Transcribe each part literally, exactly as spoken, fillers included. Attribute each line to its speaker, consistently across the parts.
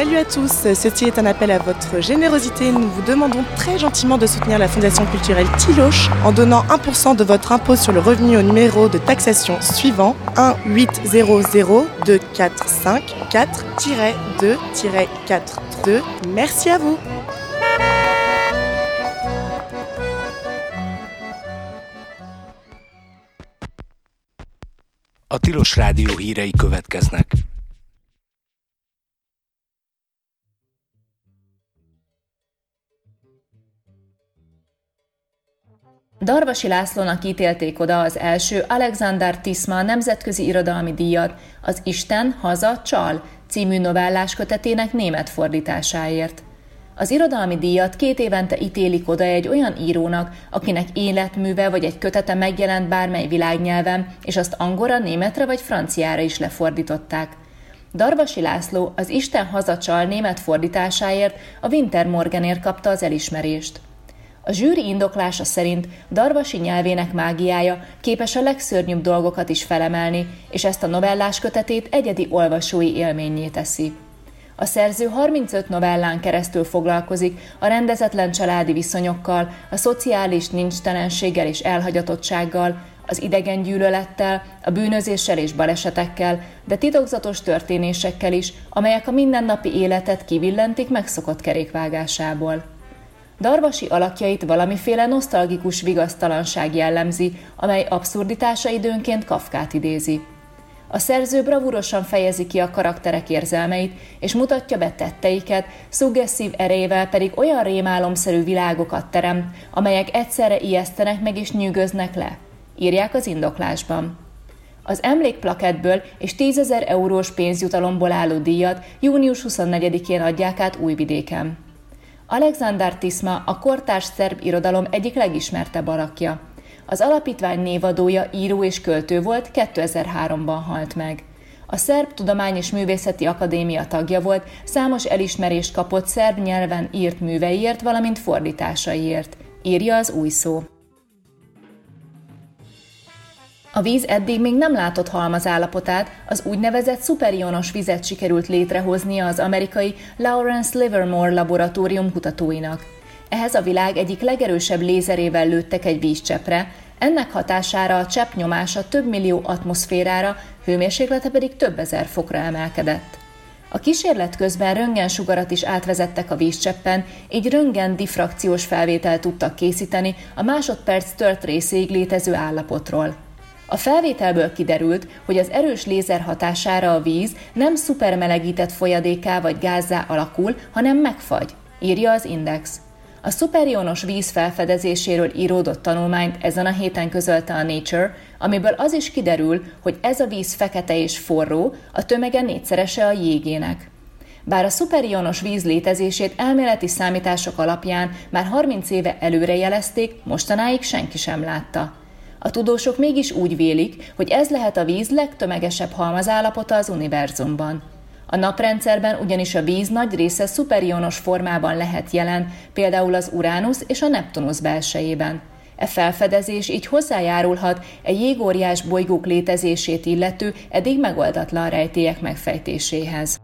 Speaker 1: Salut à tous, ceci est un appel à votre générosité. Nous vous demandons très gentiment de soutenir la Fondation culturelle Tiloche en donnant un pour cent de votre impôt sur le revenu au numéro de taxation suivant un huit zéro zéro deux quatre cinq quatre deux quatre deux. Merci à vous.
Speaker 2: A Tilos Rádió hírei következnek.
Speaker 3: Darvasi Lászlónak ítélték oda az első Alexander Tisma nemzetközi irodalmi díjat az Isten, haza, csal című novellás kötetének német fordításáért. Az irodalmi díjat két évente ítélik oda egy olyan írónak, akinek életműve vagy egy kötete megjelent bármely világnyelven, és azt angolra, németre vagy franciára is lefordították. Darvasi László az Isten, haza, csal német fordításáért a Winter Morgenért kapta az elismerést. A zsűri indoklása szerint Darvasi nyelvének mágiája képes a legszörnyűbb dolgokat is felemelni, és ezt a novellás kötetét egyedi olvasói élménnyé teszi. A szerző harmincöt novellán keresztül foglalkozik a rendezetlen családi viszonyokkal, a szociális nincstelenséggel és elhagyatottsággal, az idegen gyűlölettel, a bűnözéssel és balesetekkel, de titokzatos történésekkel is, amelyek a mindennapi életet kivillentik megszokott kerékvágásából. Darvasi alakjait valamiféle nosztalgikus vigasztalanság jellemzi, amely abszurditása időnként Kafkát idézi. A szerző bravúrosan fejezi ki a karakterek érzelmeit, és mutatja be tetteiket, szuggesszív erejével pedig olyan rémálomszerű világokat teremt, amelyek egyszerre ijesztenek meg és nyűgöznek le, írják az indoklásban. Az emlékplakettből és tízezer eurós pénzjutalomból álló díjat június huszonnegyedikén adják át Újvidéken. Alexander Tisma a kortárs szerb irodalom egyik legismertebb alakja. Az alapítvány névadója, író és költő volt, kétezer-háromban halt meg. A Szerb Tudomány és Művészeti Akadémia tagja volt, számos elismerést kapott szerb nyelven írt műveiért, valamint fordításaiért, írja az Új Szó. A víz eddig még nem látott halmazállapotát, az úgynevezett szuperionos vizet sikerült létrehoznia az amerikai Lawrence Livermore laboratórium kutatóinak. Ehhez a világ egyik legerősebb lézerével lőttek egy vízcseppre, ennek hatására a csepp nyomása több millió atmoszférára, hőmérséklete pedig több ezer fokra emelkedett. A kísérlet közben röntgensugarat is átvezettek a vízcseppen, így röntgen diffrakciós felvételt tudtak készíteni a másodperc tört részéig létező állapotról. A felvételből kiderült, hogy az erős lézer hatására a víz nem szupermelegített folyadékká vagy gázzá alakul, hanem megfagy, írja az Index. A szuperionos víz felfedezéséről íródott tanulmányt ezen a héten közölte a Nature, amiből az is kiderül, hogy ez a víz fekete és forró, a tömege négyszerese a jégének. Bár a szuperionos víz létezését elméleti számítások alapján már harminc éve előrejelezték, mostanáig senki sem látta. A tudósok mégis úgy vélik, hogy ez lehet a víz legtömegesebb halmazállapota az univerzumban. A naprendszerben ugyanis a víz nagy része szuperionos formában lehet jelen, például az Uránusz és a Neptunusz belsejében. E felfedezés így hozzájárulhat egy jégóriás bolygók létezését illető eddig megoldatlan rejtélyek megfejtéséhez.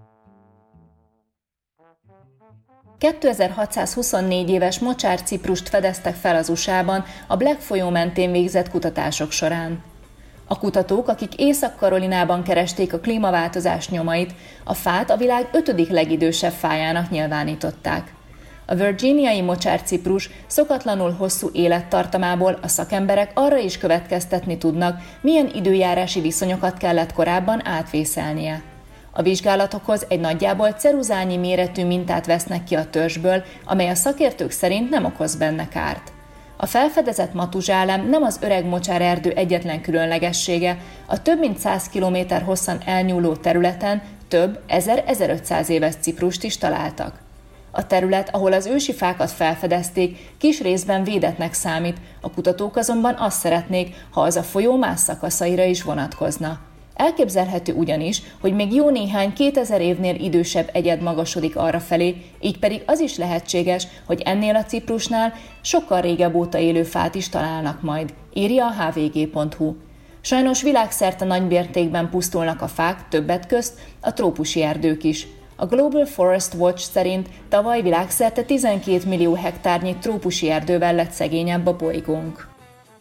Speaker 3: kétezer-hatszázhuszonnégy éves mocsár ciprust fedeztek fel az u es á-ban a Black folyó mentén végzett kutatások során. A kutatók, akik Észak-Karolinában keresték a klímaváltozás nyomait, a fát a világ ötödik legidősebb fájának nyilvánították. A virginiai mocsárciprus szokatlanul hosszú élettartamából a szakemberek arra is következtetni tudnak, milyen időjárási viszonyokat kellett korábban átvészelnie. A vizsgálatokhoz egy nagyjából ceruzányi méretű mintát vesznek ki a törzsből, amely a szakértők szerint nem okoz benne kárt. A felfedezett matuzsálem nem az öreg mocsárerdő egyetlen különlegessége, a több mint száz kilométer hosszan elnyúló területen több ezer-ezerötszáz éves ciprust is találtak. A terület, ahol az ősi fákat felfedezték, kis részben védettnek számít, a kutatók azonban azt szeretnék, ha az a folyó más szakaszaira is vonatkozna. Elképzelhető ugyanis, hogy még jó néhány kétezer évnél idősebb egyed magasodik arrafelé, így pedig az is lehetséges, hogy ennél a ciprusnál sokkal régebb óta élő fát is találnak majd, írja a há vé gé pont hú. Sajnos világszerte nagymértékben pusztulnak a fák, többet közt a trópusi erdők is. A Global Forest Watch szerint tavaly világszerte tizenkét millió hektárnyi trópusi erdővel lett szegényebb a bolygónk.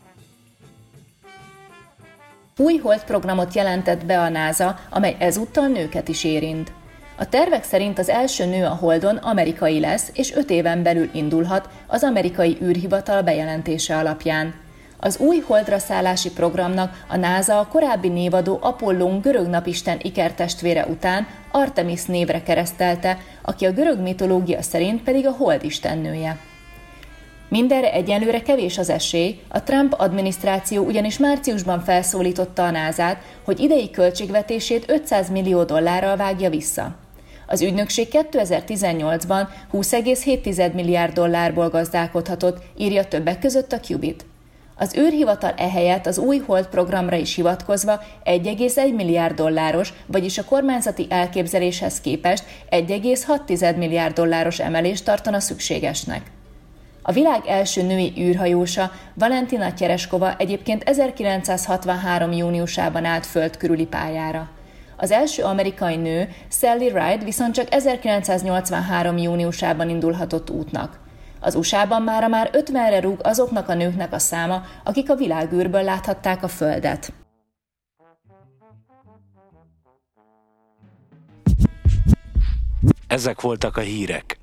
Speaker 3: Új holdprogramot jelentett be a NASA, amely ezúttal nőket is érint. A tervek szerint az első nő a Holdon amerikai lesz, és öt éven belül indulhat az amerikai űrhivatal bejelentése alapján. Az új holdra szállási programnak a NASA a korábbi névadó Apollón görög napisten ikertestvére után Artemis névre keresztelte, aki a görög mitológia szerint pedig a hold istennője. Mindenre egyelőre kevés az esély, a Trump adminisztráció ugyanis márciusban felszólította a nását, hogy idei költségvetését ötszáz millió dollárral vágja vissza. Az ügynökség kétezer-tizennyolcban húsz egész hét milliárd dollárból gazdálkodhatott, írja többek között a Qubit. Az űrhivatal ehelyett az új hold programra is hivatkozva egy egész egy milliárd dolláros, vagyis a kormányzati elképzeléshez képest egy egész hat milliárd dolláros emelést tartana szükségesnek. A világ első női űrhajósa, Valentina Tereshkova egyébként ezerkilencszázhatvanhárom júniusában állt föld körüli pályára. Az első amerikai nő, Sally Ride viszont csak ezerkilencszáznyolcvanhárom júniusában indulhatott útnak. Az u es á-ban mára már ötvenre rúg azoknak a nőknek a száma, akik a világűrből láthatták a Földet.
Speaker 2: Ezek voltak a hírek.